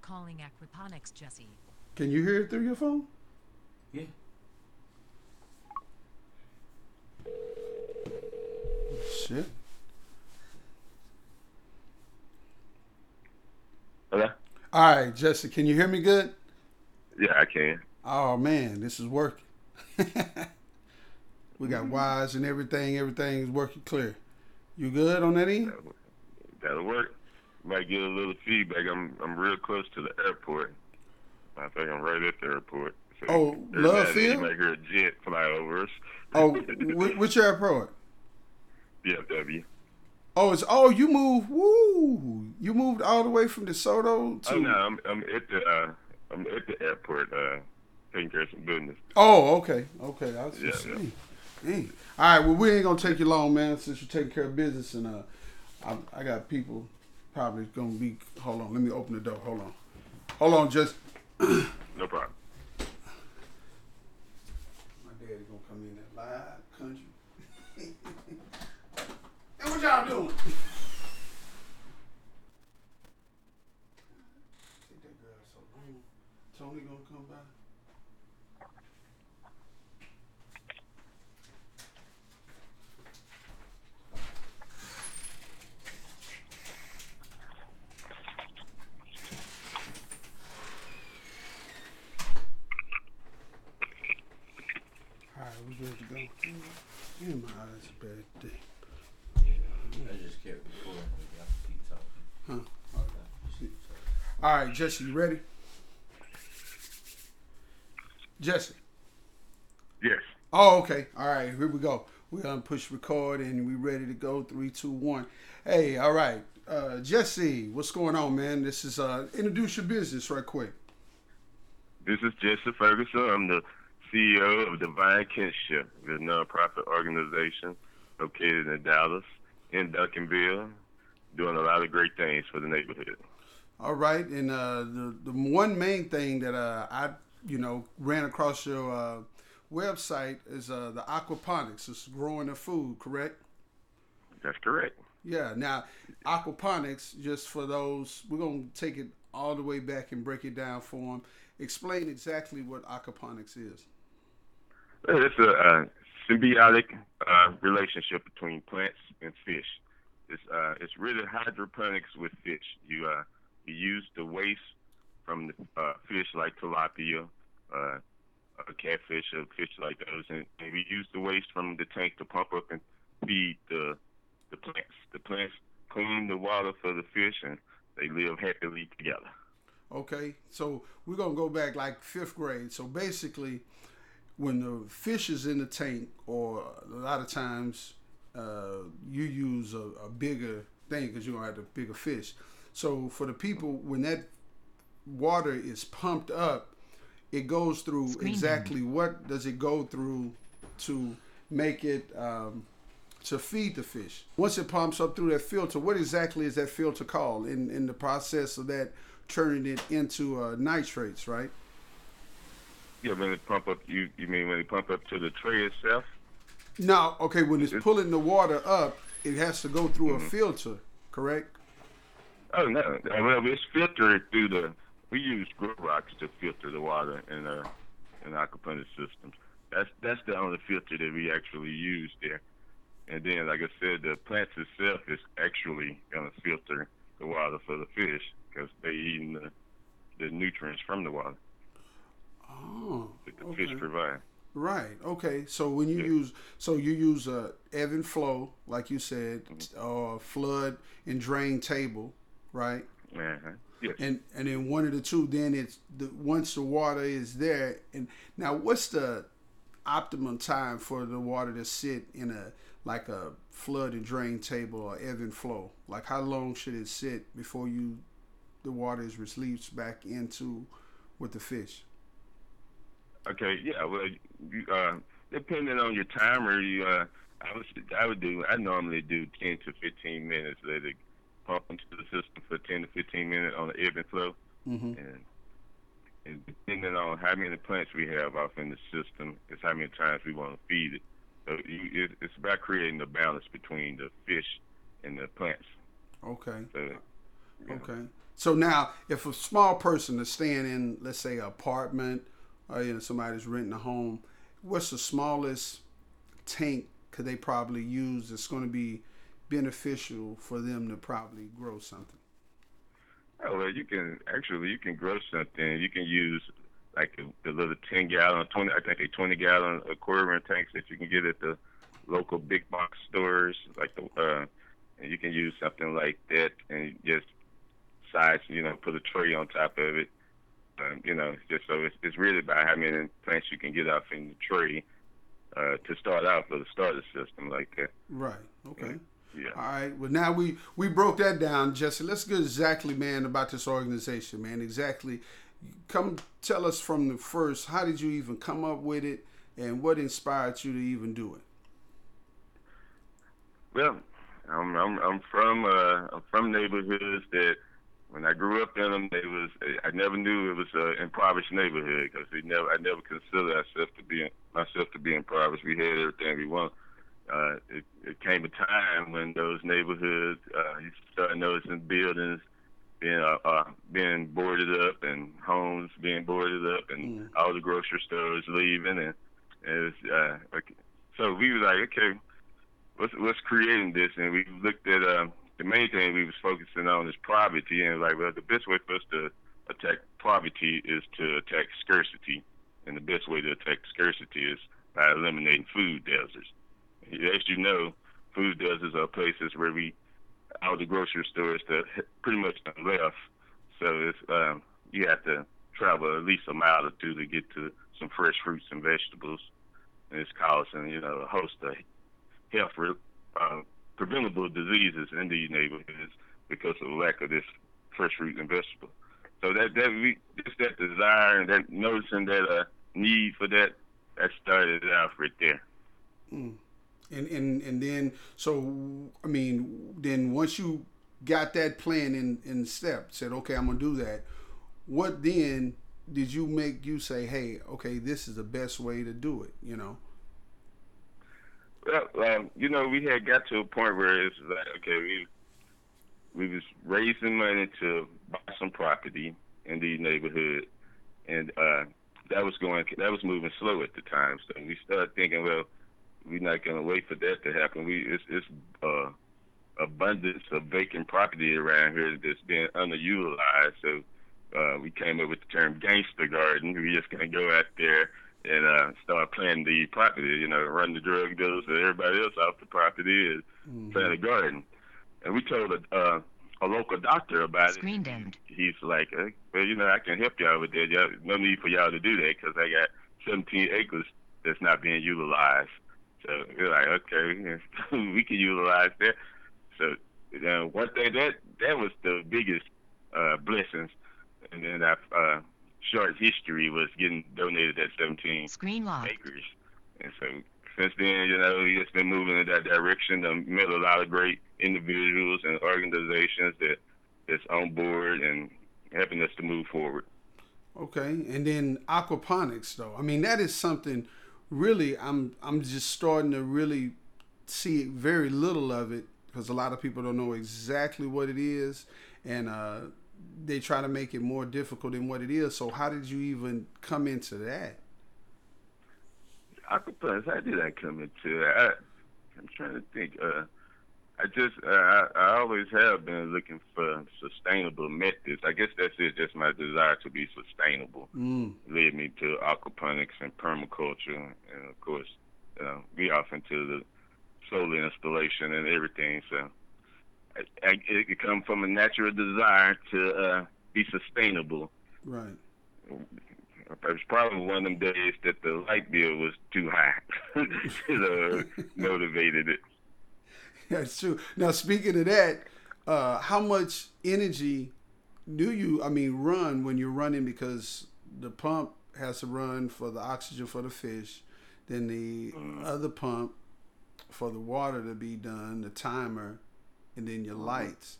calling aquaponics, Jesse. Can you hear it through your phone? Yeah. Shit. Hello? All right, Jesse, can you hear me good? Yeah, I can. Oh man, this is working. We got wires and everything. Everything is working clear. You good on that end? That'll work. Might get a little feedback. I'm real close to the airport. I think I'm right at the airport. So Oh, every Love now and then you Field? might hear a jet fly over us. Oh, which airport? DFW. You moved. Woo! You moved all the way from DeSoto Oh no, to. I'm at the airport, taking care of some business. Oh, okay. I was Yeah, just yeah. saying. Dang. All right. Well, we ain't gonna take you long, man. Since you're taking care of business, and I got people probably gonna be. Hold on. Let me open the door. Hold on. Just. No problem. My daddy gonna come in that live country. And what y'all doing? Take that girl so long. Tony gonna come by. All right, we good to go. In my eyes, a bad day. I just kept recording. Y'all keep talking. Huh? All right, Jesse, you ready? Jesse. Yes. Oh, okay. All right, here we go. We're gonna push record and we ready to go. 3, 2, 1. Hey, all right. Jesse, what's going on, man? This is introduce your business right quick. This is Jesse Ferguson. I'm the CEO of Divine Kinship, the nonprofit organization located in Dallas, in Duncanville, doing a lot of great things for the neighborhood. All right, and the one main thing that I ran across your website is the aquaponics. It's growing the food, correct? That's correct. Yeah. Now, aquaponics, just for those, we're gonna take it all the way back and break it down for them. Explain exactly what aquaponics is. It's a symbiotic relationship between plants and fish. It's really hydroponics with fish. You use the waste from the fish like tilapia, a catfish, or fish like those, and we use the waste from the tank to pump up and feed the plants. The plants clean the water for the fish, and they live happily together. Okay, so we're gonna go back like 5th grade. So basically, when the fish is in the tank, or a lot of times you use a bigger thing because you're gonna have the bigger fish. So for the people, when that water is pumped up, it goes through Screen exactly what does it go through to make it to feed the fish. Once it pumps up through that filter, what exactly is that filter called in the process of that turning it into nitrates, right? Yeah, when it pump up, you mean when it pump up to the tray itself? Now, okay, when it's It's, pulling the water up, it has to go through a mhm. filter, correct? Oh no, well it's filtered through the. We use grow rocks to filter the water in aquaponics systems. That's the only filter that we actually use there. And then, like I said, the plants itself is actually gonna filter the water for the fish because they eating the nutrients from the water Oh, that the fish okay. provide. Right. Okay. So when you Yeah. use, you use a ebb and flow, like you said, or flood and drain table, right? Uh-huh. Yes. And then one of the two. Then it's once the water is there. And now, what's the optimum time for the water to sit in a flood and drain table or ebb and flow? Like how long should it sit before the water is released back into with the fish? Okay. Yeah. Well, depending on your timer, I normally do 10 to 15 minutes. Let it pump into the system for 10 to 15 minutes on the ebb and flow, Mm-hmm. and depending on how many plants we have off in the system, is how many times we want to feed it. So it's about creating a balance between the fish and the plants. Okay. So, yeah. Okay. So now, if a small person is staying in, let's say, an apartment, or somebody's renting a home, what's the smallest tank could they probably use that's going to be beneficial for them to probably grow something? Oh, well, you can grow something. You can use like the little 10 gallon, 20, I think a 20 gallon aquarium tanks that you can get at the local big box stores, like and you can use something like that and just size, put a tray on top of it. Just so it's really about how many plants you can get off in the tray to start out for the starter system like that. Right. Okay. Yeah. All right. Well, now we broke that down, Jesse. Let's get exactly, man, about this organization, man. Exactly. Come tell us from the first. How did you even come up with it, and what inspired you to even do it? Well, I'm from neighborhoods that when I grew up in them, I never knew it was an impoverished neighborhood because I never considered myself to be impoverished. We had everything we want. It came a time when those neighborhoods, you started noticing buildings being boarded up and homes being boarded up and all the grocery stores leaving, and it was, so we was like, okay, what's creating this? And we looked at the main thing we was focusing on is poverty, and like, well, the best way for us to attack poverty is to attack scarcity, and the best way to attack scarcity is by eliminating food deserts. As you know, food deserts are places where all the grocery stores that pretty much left, so it's you have to travel at least a mile or two to get to some fresh fruits and vegetables, and it's causing a host of health preventable diseases in these neighborhoods because of the lack of this fresh fruit and vegetable. So that desire and that noticing that need for that started it out right there. Mm. And then, so I mean, then once you got that plan in step, said, okay, I'm gonna do that. What then did you say, hey, okay, this is the best way to do it? Well, we had got to a point where it's like, okay, we was raising money to buy some property in these neighborhoods, and that was moving slow at the time. So we started thinking, well, we're not gonna wait for that to happen. It's abundance of vacant property around here that's being underutilized. So we came up with the term gangster garden. We just gonna go out there and start planting the property, run the drug dealers and everybody else off the property and plant a garden. And we told a local doctor about Screen dimmed. He's like, well, I can help y'all with that. No need for y'all to do that because I got 17 acres that's not being utilized. So we're like, okay, we can utilize that. So one thing that was the biggest blessings, and then our short history was getting donated that 17 Screen locked. acres. And so since then, we just been moving in that direction. Met a lot of great individuals and organizations that's on board and helping us to move forward. Okay, and then aquaponics, though. I mean, that is something. Really, I'm just starting to really see very little of it because a lot of people don't know exactly what it is, and they try to make it more difficult than what it is. So how did you even come into that? Aquaponics, how did I come into it? I'm trying to think. I always have been looking for sustainable methods. I guess that's it, just my desire to be sustainable. Led me to aquaponics and permaculture, and of course, we off into the solar installation and everything. So it could come from a natural desire to be sustainable. Right. It was probably one of them days that the light bill was too high. Motivated it. That's true. Now, speaking of that, how much energy do you, run when you're running? Because the pump has to run for the oxygen for the fish, then the other pump for the water to be done, the timer, and then your lights.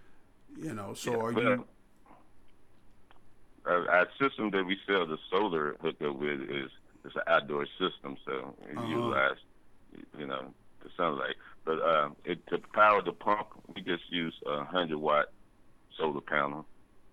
Our system that we sell the solar hookup with is an outdoor system, so we utilize, the sunlight. But to power the pump, we just use a 100-watt solar panel,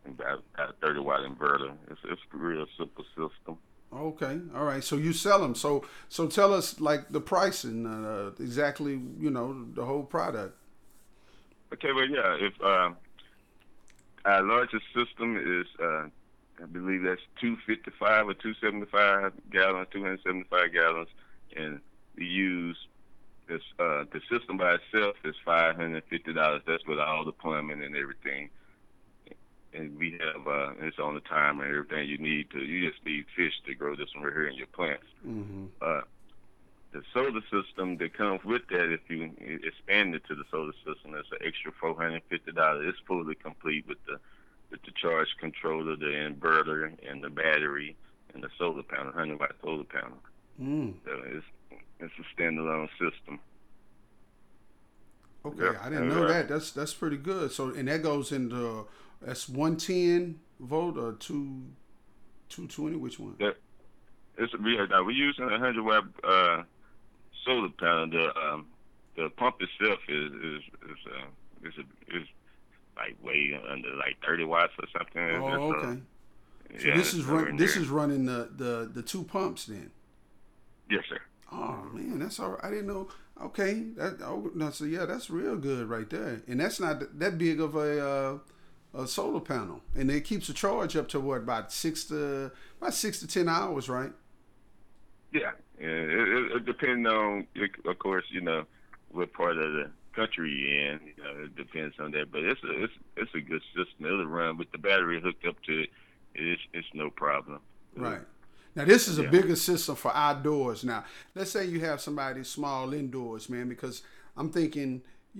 and got a 30-watt inverter. It's a real simple system. Okay, all right. So you sell them. So tell us like the pricing, exactly. You know, the whole product. Okay, well, yeah. If our largest system is, I believe that's 255 or 275 gallons, 275 gallons, and we use this. The system by itself is $550. That's with all the plumbing and everything. And we have it's on the timer and everything you need to. You just need fish to grow this one right here in your plants. Mm-hmm. The solar system that comes with that, if you expand it to the solar system, that's an extra $450. It's fully complete with the charge controller, the inverter, and the battery, and the solar panel, 100-watt solar panel. Mm. So it's a standalone system. Okay, Yep. I didn't know that. That's pretty good. So and that goes into that's 110 volt or 220. Which one? That we're using a 100-watt solar panel. The pump itself is like way under like 30 watts or something. Oh, okay. So Yeah, this is running the two pumps then. yes, sir. Oh man, that's all right. I didn't know. Okay, so yeah, that's real good right there. And that's not that big of a solar panel, and it keeps the charge up to what about 6 to 10 hours, right? Yeah, it depends on, of course, what part of the country you're in. It depends on that, but it's a good system. It'll run with the battery hooked up to it. It's no problem. Right. Now this is a Yeah. bigger system for outdoors. Now, let's say you have somebody small indoors, man, because I'm thinking,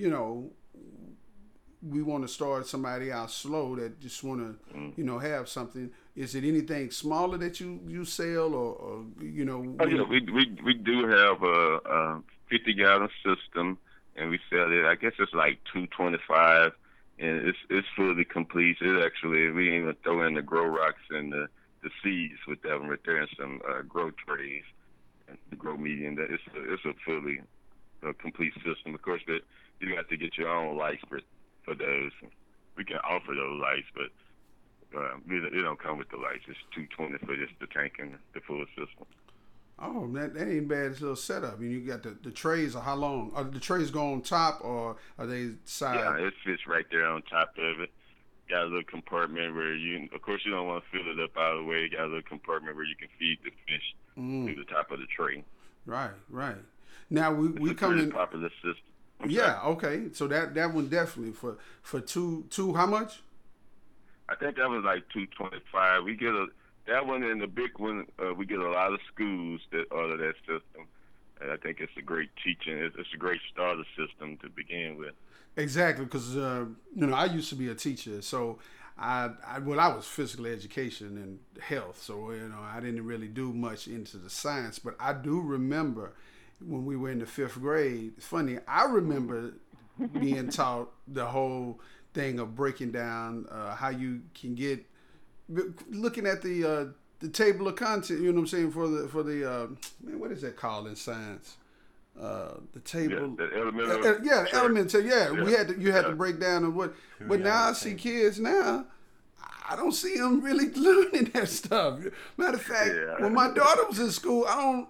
we want to start somebody out slow that just want to, have something. Is it anything smaller that you sell or Oh yeah, we do have a 50-gallon system, and we sell it. I guess it's like $225, and it's fully complete. It actually, we even throw in the grow rocks and the seeds with that one right there, and some grow trays and the grow medium. That it's a fully complete system. Of course, that you got to get your own lights for those. We can offer those lights, but they don't come with the lights. It's $220 for just the tank and the full system. Oh, that ain't bad. It's a little setup. And you got the trays. Or how long? Are the trays go on top or are they side? Yeah, it fits right there on top of it. Got a little compartment where of course, you don't want to fill it up all the way. Got a little compartment where you can feed the fish through the top of the tray. Right. Now we come in. Popular system. Yeah. Okay. So that one definitely for two. How much? I think that was like $225. We get that one and the big one. We get a lot of schools that order that system. And I think it's a great teaching. It's a great starter system to begin with. Exactly, because I used to be a teacher, so I was physical education and health, so I didn't really do much into the science, but I do remember when we were in the 5th grade. It's funny, I remember being taught the whole thing of breaking down how you can get looking at the table of content. You know what I'm saying for the man, what is that called in science? The table, the elemental, the elemental. Yeah, you had to break down and what. But now I see kids now. I don't see them really learning that stuff. Matter of fact, when my daughter was in school,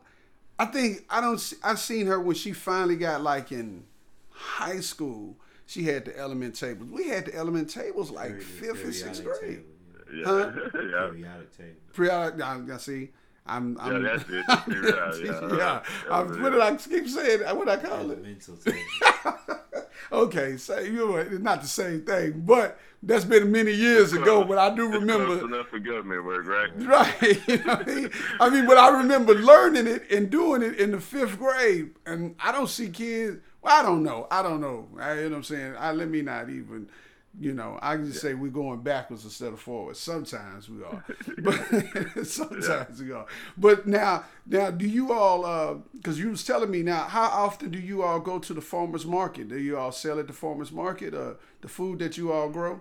I've seen her when she finally got like in high school. She had the element tables. We had the element tables like 5th and 6th grade. Yeah. Periodic table. Periodic. I see. I'm that's it. Yeah. What did I keep saying? What I call it? Elemental table. Okay, so it's not the same thing, but that's been many years ago. But I do remember. Close enough for government work, right? Right. You know what I mean? But I remember learning it and doing it in the 5th grade, and I don't see kids. Well, I don't know. You know what I'm saying? Let me not even. I can just say we're going backwards instead of forward. Sometimes we are, but sometimes we are. But now, do you all? Because you was telling me now, how often do you all go to the farmers market? Do you all sell at the farmers market, the food that you all grow?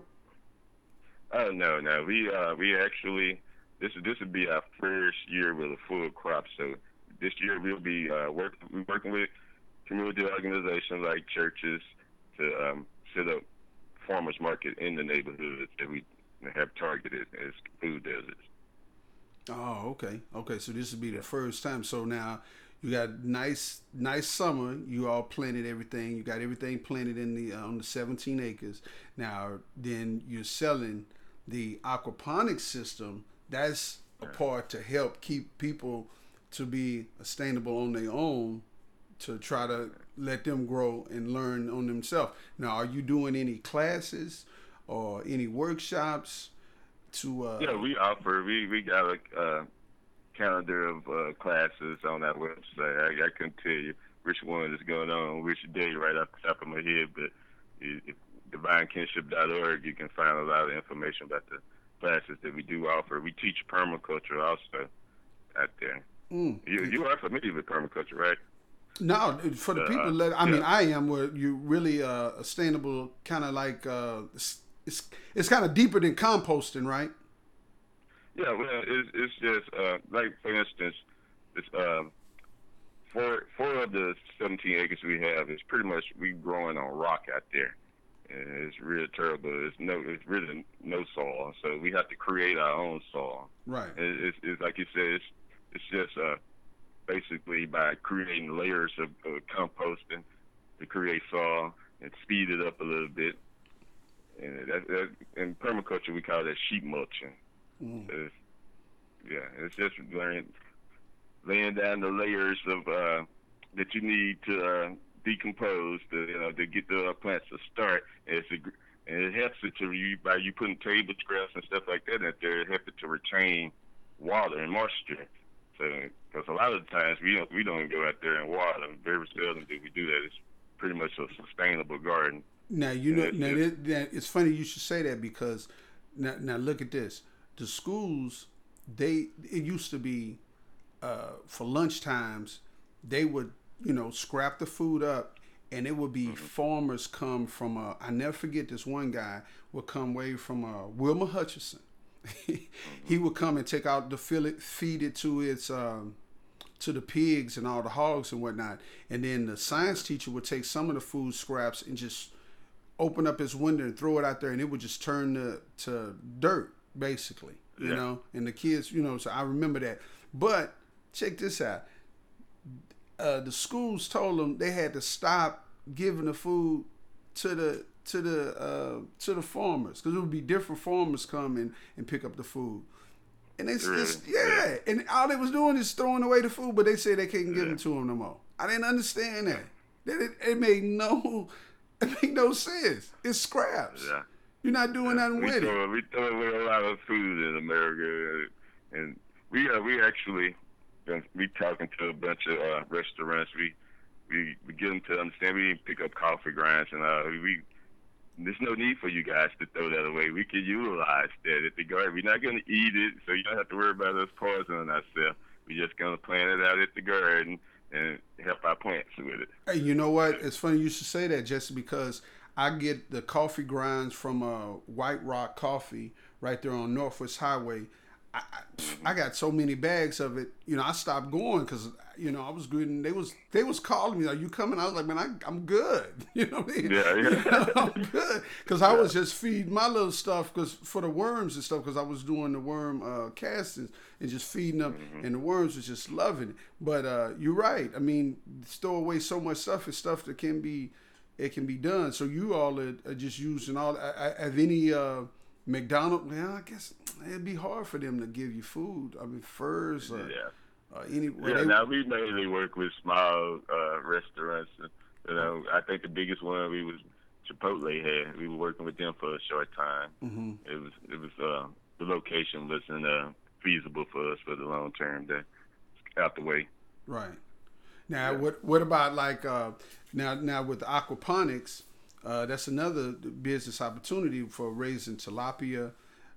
No. We actually this would be our first year with a full crop. So this year we'll be working with community organizations like churches to set up farmers market in the neighborhood that we have targeted as food deserts. Oh, okay. Okay, so this would be the first time. So now you got nice summer. You all planted everything. You got everything planted in the on the 17 acres. Now then you're selling the aquaponics system. That's a part to help keep people to be sustainable on their own, to try to let them grow and learn on themselves. Now, are you doing any classes or any workshops to? Yeah, we offer. We got a calendar of classes on our website. I couldn't tell you which one is going on which day right off the top of my head, but if divinekinship.org, you can find a lot of information about the classes that we do offer. We teach permaculture also out there. You are familiar with permaculture, right? No, for the people that I mean, I am. Where you really sustainable, kind of like it's kind of deeper than composting, right? Yeah, well, it's just like, for instance, it's four of the 17 acres we have is pretty much we growing on rock out there, and it's really terrible. It's really no soil, so we have to create our own soil. Right. It's like you said, it's just basically by creating layers of composting to create soil and speed it up a little bit. And that in permaculture we call that sheet mulching. So it's just laying down the layers of that you need to decompose to get the plants to start. And it helps it by you putting table scraps and stuff like that in there. It helps it to retain water and moisture. So, because a lot of the times we don't go out there and water. Very seldom do we do that. It's pretty much a sustainable garden. Now it's funny you should say that, because now look at this. The schools, it used to be for lunch times, they would scrap the food up, and it would be farmers come from I never forget, this one guy would come way from Wilma Hutchinson. He would come and take out the feed it to its to the pigs and all the hogs and whatnot, and then the science teacher would take some of the food scraps and just open up his window and throw it out there, and it would just turn to dirt, basically. You know, and the kids, so I remember that. But check this out: the schools told them they had to stop giving the food to the farmers, because it would be different farmers come and pick up the food, and and all they was doing is throwing away the food, but they say they can't give it to them no more. I didn't understand that. It made no sense. It's scraps. Yeah. You're not doing nothing with it. We throw away a lot of food in America, and we actually we talking to a bunch of restaurants. We get them to understand. We pick up coffee grinds, and there's no need for you guys to throw that away. We can utilize that at the garden. We're not going to eat it, so you don't have to worry about us poisoning ourselves. We're just going to plant it out at the garden and help our plants with it. Hey, you know what? It's funny you should say that, Jesse, because I get the coffee grinds from White Rock Coffee right there on Northwest Highway. I got so many bags of it. I stopped going because I was good, and they was calling me, "Are you coming?" I was like, "Man, I'm good." You know what I mean? Yeah. I'm good, because I was just feeding my little stuff for the worms and stuff, because I was doing the worm castings and just feeding them, and the worms was just loving it. But you're right. I mean, store away so much stuff is stuff that can be done. So you all are just using all. Have any McDonald's? Well, I guess it'd be hard for them to give you food. I mean, furs. Now we mainly work with small restaurants. I think the biggest one Chipotle had. We were working with them for a short time. It was the location wasn't feasible for us for the long term. That out the way. Right. Now, what about like now with aquaponics? That's another business opportunity for raising tilapia,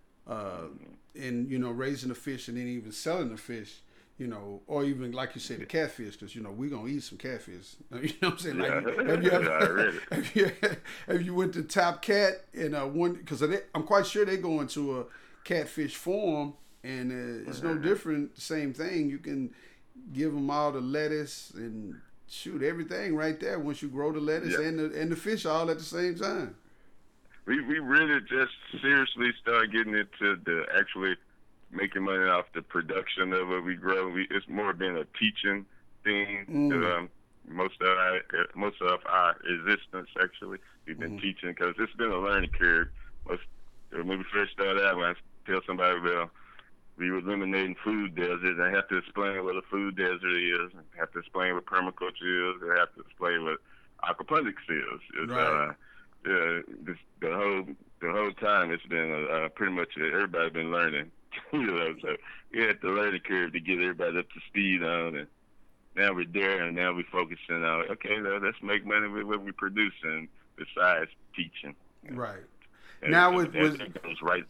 and raising the fish, and then even selling the fish, or even like you said, the catfish, because we're gonna eat some catfish. You know what I'm saying? Have you went to Top Cat and one? Because I'm quite sure they go into a catfish farm, and it's no different. The same thing. You can give them all the lettuce and everything right there once you grow the lettuce and the fish all at the same time. we really just seriously started getting into the actually making money off the production of what we grow. It's more been a teaching thing. Most of our existence actually we've been teaching because it's been a learning curve. When we first started out, when I tell somebody, well, we were eliminating food deserts, I have to explain what a food desert is. I have to explain what permaculture is. I have to explain what aquaponics is. It's, right. The whole time it's been pretty much everybody been learning. So we had the learning curve to get everybody up to speed on, and now we're there, and now we're focusing on, okay, let's make money with what we're producing besides teaching. Right. And now that goes right.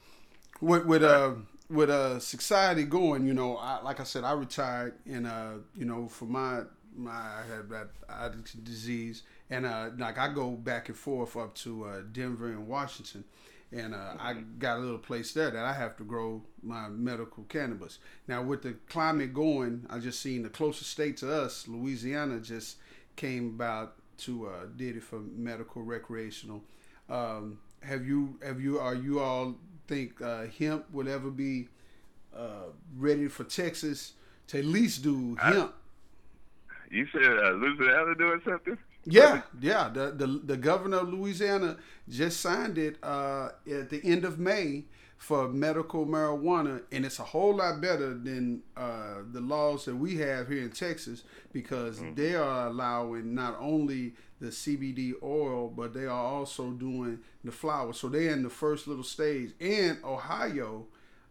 With society going, like I said, I retired, and for my I had that eye disease, and like I go back and forth up to Denver and Washington, and I got a little place there that I have to grow my medical cannabis. Now with the climate going, I just seen the closest state to us, Louisiana, just came about to did it for medical recreational. Are you all think hemp will ever be ready for Texas to at least do hemp? You said Louisiana doing something? Yeah. The governor of Louisiana just signed it at the end of May for medical marijuana, and it's a whole lot better than the laws that we have here in Texas, because they are allowing not only the CBD oil, but they are also doing the flower. So they're in the first little stage. And Ohio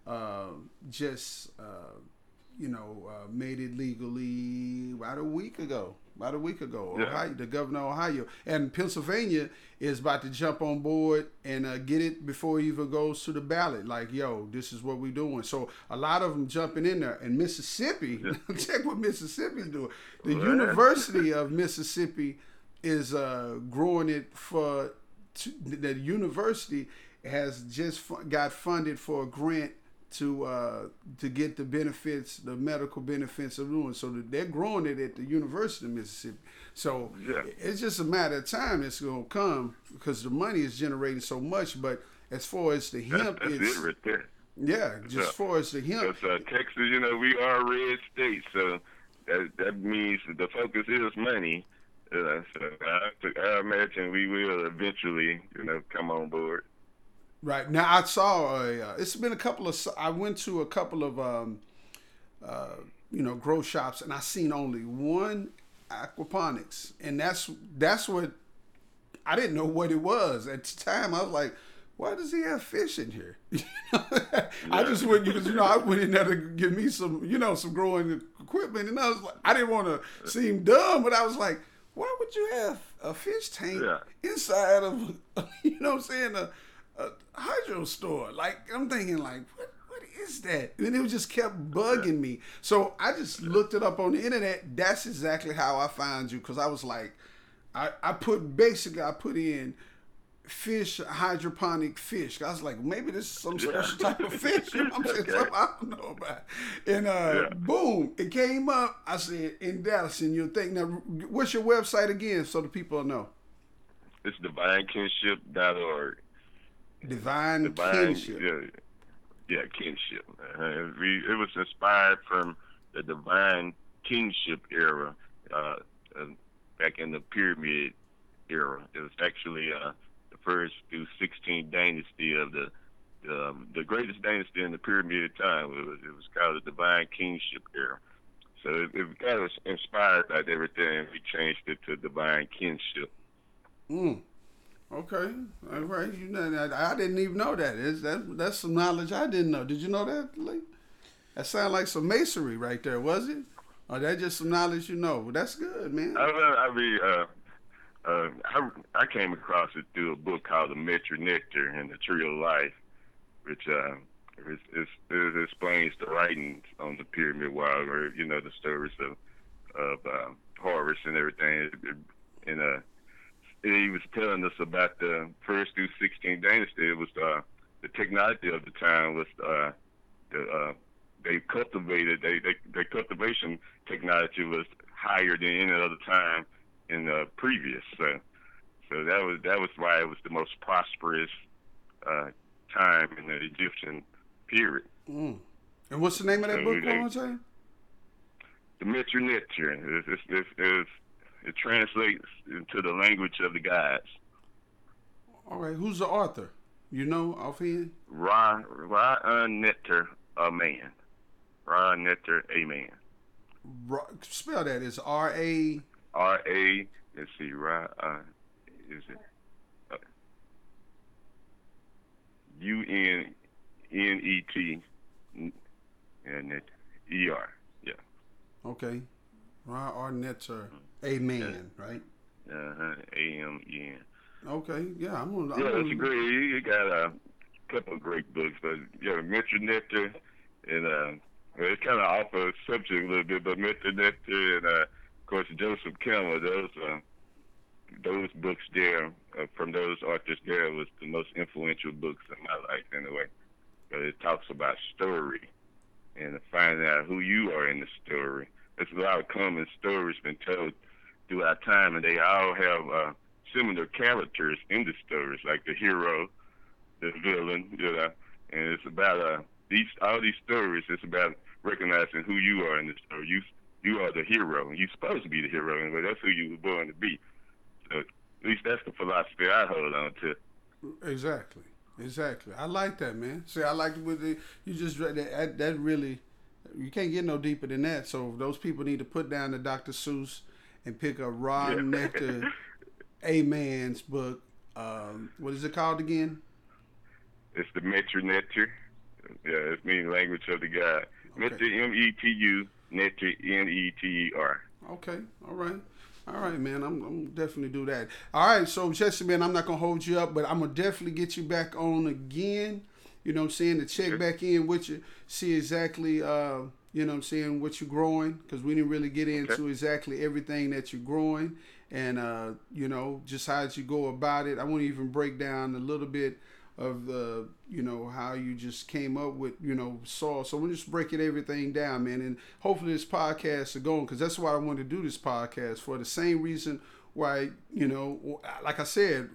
made it legally about a week ago. Yeah. Ohio, the governor of Ohio. And Pennsylvania is about to jump on board and get it before it even goes to the ballot. Like, yo, this is what we're doing. So a lot of them jumping in there. And Mississippi, check what Mississippi's doing. The University of Mississippi is growing it for the university has just got funded for a grant to get the benefits, the medical benefits of doing. So they're growing it at the University of Mississippi. So it's just a matter of time it's going to come, because the money is generating so much. But as far as the hemp, that's it right there. Yeah, just as far as the hemp. Because Texas, we are a red state, so that means the focus is money. So I imagine we will eventually, come on board. Right. Now I saw it's been I went to a couple of grow shops, and I seen only one aquaponics, and that's what I didn't know what it was at the time. I was like, why does he have fish in here? I just went because I went in there to give me some some growing equipment, and I was like, I didn't want to seem dumb, but I was like, why would you have a fish tank inside of a hydro store? Like, I'm thinking, like, what is that? And it just kept bugging me. So I just looked it up on the internet. That's exactly how I found you, because I was like, I put in fish, hydroponic fish. I was like, maybe this is some special type of fish. I'm saying something I don't know about. And boom, it came up. I said, in Dallas, and you'll think, now, what's your website again so the people know? It's divinekinship.org. Divine Kinship. Yeah, kinship. It was inspired from the divine kingship era, back in the pyramid era. It was actually the first through 16th dynasty of the greatest dynasty in the pyramid time. It was called the divine kingship era. So it got us inspired by everything. We changed it to divine kinship. Okay, all right. I didn't even know that. That's some knowledge I didn't know. Did you know that, Lee? That sounded like some masonry right there, was it? Or that just some knowledge you know? Well, that's good, man. I came across it through a book called The Metro Nectar and the Tree of Life, which it explains the writings on the pyramid wall, or the stories of harvest and everything. And he was telling us about the first through 16th dynasty. It was the technology of the time was they cultivated their cultivation technology was higher than any other time in the previous. So that was why it was the most prosperous time in the Egyptian period. Mm. And what's the name of that book one more time? The Metu Neter. It translates into the language of the gods. All right. Who's the author? You know, offhand? Ra-Neter, a man. Ra-Neter, a man. Spell that. It's R-A... R-A, let's see, is it U-N-N-E-T and E-R, yeah. Okay. Ra-Neter, a man, right? A-M-E-N. Okay, yeah, I'm that's great. You got a couple of great books, but yeah, Metu Neter and it's kind of off of subject a little bit, but Metu Neter and of course Joseph Campbell, those books there from those authors there was the most influential books in my life anyway. But it talks about story and finding out who you are in the story. There's a lot of common stories been told throughout time, and they all have similar characters in the stories, like the hero, the villain, and it's about all these stories. It's about recognizing who you are in the story. You are the hero, and you're supposed to be the hero, but that's who you were born to be. So at least that's the philosophy I hold on to. Exactly. I like that, man. See, I like what you just read that really, you can't get no deeper than that. So those people need to put down the Dr. Seuss and pick up Ra-Neter, a man's book. What is it called again? It's the Metu Neter. Yeah, it means language of the God. Okay. Metu, M-E-T-U, Neter, N-E-T-E-R. Okay, all right, man. I'm definitely do that. All right, so Jesse, man, I'm not gonna hold you up, but I'm gonna definitely get you back on again. You know what I'm saying? To check back in with you, see exactly, you know what I'm saying, what you're growing, because we didn't really get into exactly everything that you're growing, and you know, just how you go about it. I want to even break down a little bit of the, you know, how you just came up with, you know, soil. So we're just breaking everything down, man. And hopefully this podcast is going, because that's why I wanted to do this podcast, for the same reason why, you know, like I said,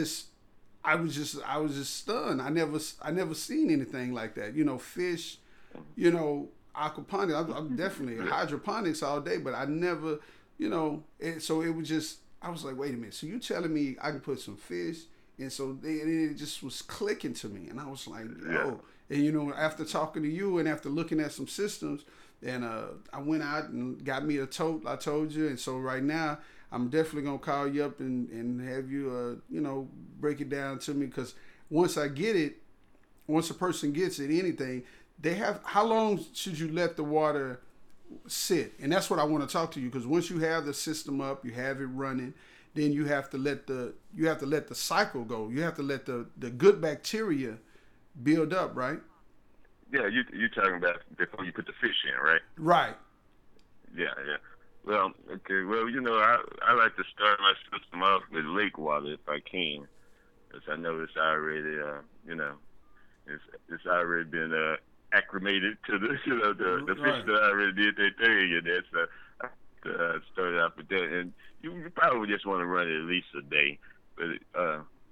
I was just stunned. I never seen anything like that. You know, fish, you know, aquaponics. I'm definitely hydroponics all day, but I never, you know, so it was just, I was like, wait a minute. So you telling me I can put some fish? And so it just was clicking to me. And I was like, yo. And, you know, after talking to you and after looking at some systems, and I went out and got me a tote, I told you. And so right now, I'm definitely going to call you up and have you, you know, break it down to me. Because once I get it, once a person gets it, anything, how long should you let the water sit? And that's what I want to talk to you. Because once you have the system up, you have it running, then you have to let the cycle go. You have to let the good bacteria build up, right? Yeah, you're talking about before you put the fish in, right? Right. Yeah. Well, okay. Well, you know, I like to start my system off with lake water if I can, because I know it's already, you know, it's already been acclimated to the, you know, the fish that already did their thing in there. So I started off with that, and you probably just want to run it at least a day. But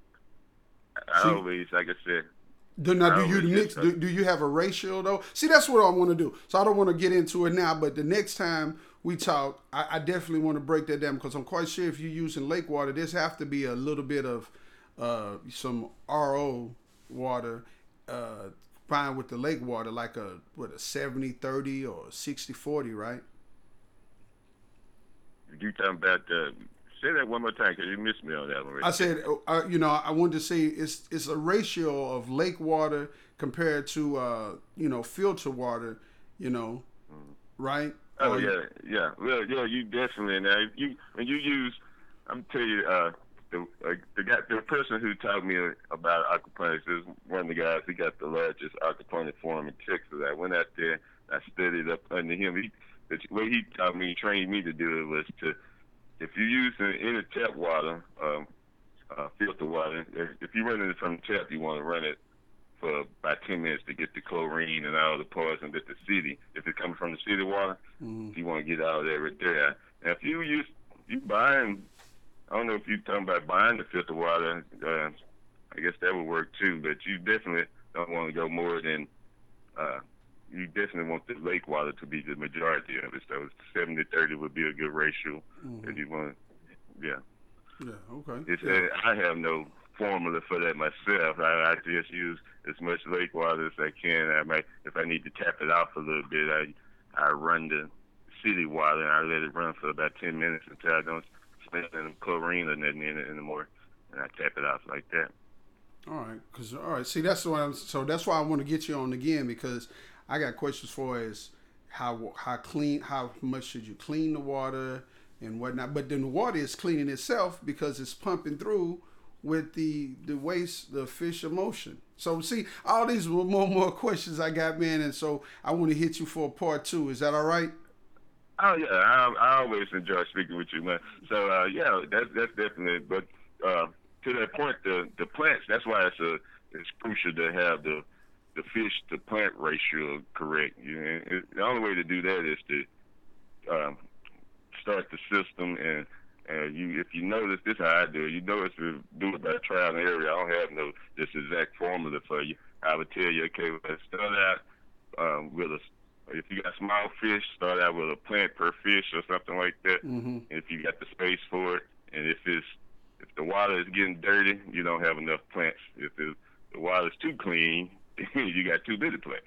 I always, like I said. Do you mix? Do you have a ratio though? See, that's what I want to do. So I don't want to get into it now, but the next time we talk, I definitely want to break that down, because I'm quite sure if you're using lake water, there's have to be a little bit of some RO water combined with the lake water, like a 70-30 or 60-40, right? You talking about say that one more time, because you missed me on that one. Right? I said, you know, I wanted to say it's a ratio of lake water compared to you know, filter water, you know, right? Oh yeah. Well, yeah, you definitely. Now, when you use, I'm telling you, the person who taught me about aquaponics is one of the guys. He got the largest aquaponic farm in Texas. I went out there, I studied up under him. The way he taught me, trained me to do it was to, if you use any tap water, filter water, if you run it from the tap, you want to run it for about 10 minutes to get the chlorine and all the poison that the city, if it's coming from the city water, you want to get all that right there. Now, if you buying, I don't know if you're talking about buying the filter water, I guess that would work too. But you definitely don't want to go more than. You definitely want the lake water to be the majority of it. So 70-30 would be a good ratio if you want. Yeah. Yeah. Okay. I have no formula for that myself. I just use as much lake water as I can. If I need to tap it off a little bit, I run the city water and I let it run for about 10 minutes until I don't smell any chlorine or nothing in it anymore, and I tap it off like that. All right. See, that's why I want to get you on again, because I got questions for as how much should you clean the water and whatnot. But then the water is cleaning itself because it's pumping through with the waste, the fish emotion. So see, all these were more questions I got, man, and so I want to hit you for a part 2. Is that all right? Oh yeah, I always enjoy speaking with you, man. So yeah, that's definitely. But to that point, the plants. That's why it's crucial to have the fish to plant ratio correct. The only way to do that is to start the system, and if you notice, this is how I do it. You notice to do it by trial and error. I don't have this exact formula for you. I would tell you, okay, let's start out with if you got small fish, start out with a plant per fish or something like that. Mm-hmm. If you got the space for it, and if the water is getting dirty, you don't have enough plants. If the water is too clean, you got too many plants.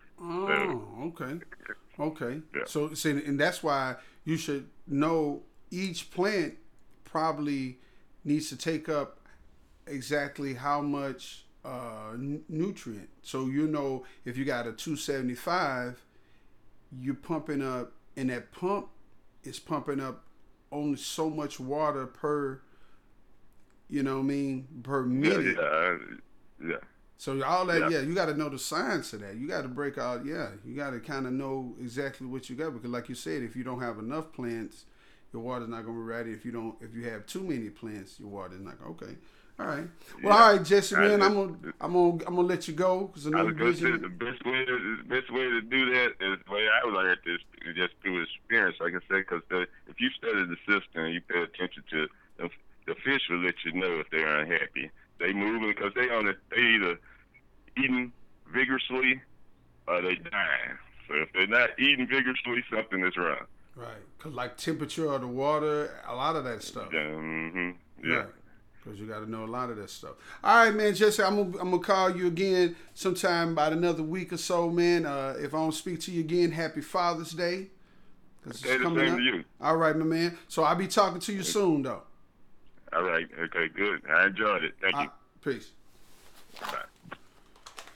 Oh, okay. Yeah. So, see, and that's why you should know each plant probably needs to take up exactly how much nutrient. So you know, if you got a 275, you're pumping up, and that pump is pumping up only so much water per, you know what I mean, per minute. Yeah. So all that, you got to know the science of that. You got to break out, you got to kind of know exactly what you got, because like you said, if you don't have enough plants, your water's not going to be ready. If you have too many plants, your water's not going to. Okay. All right. Well, all right, Jesse, man, I'm gonna let you go, because I know you're busy. The best way to do that is the way I learned this, just through experience, like I said, because if you study the system and you pay attention to the fish will let you know if they're unhappy. They moving because they either eating vigorously or they dying. So if they're not eating vigorously, something is wrong. Right, because like temperature of the water, a lot of that stuff. Yeah. Mm-hmm. Yeah. Right. Because you got to know a lot of that stuff. All right, man, Jesse, I'm gonna call you again sometime about another week or so, man. If I don't speak to you again, happy Father's Day. Okay, the same to you. All right, my man. So I'll be talking to you soon, though. All right. Okay, good. I enjoyed it. Thank you. Peace. Bye.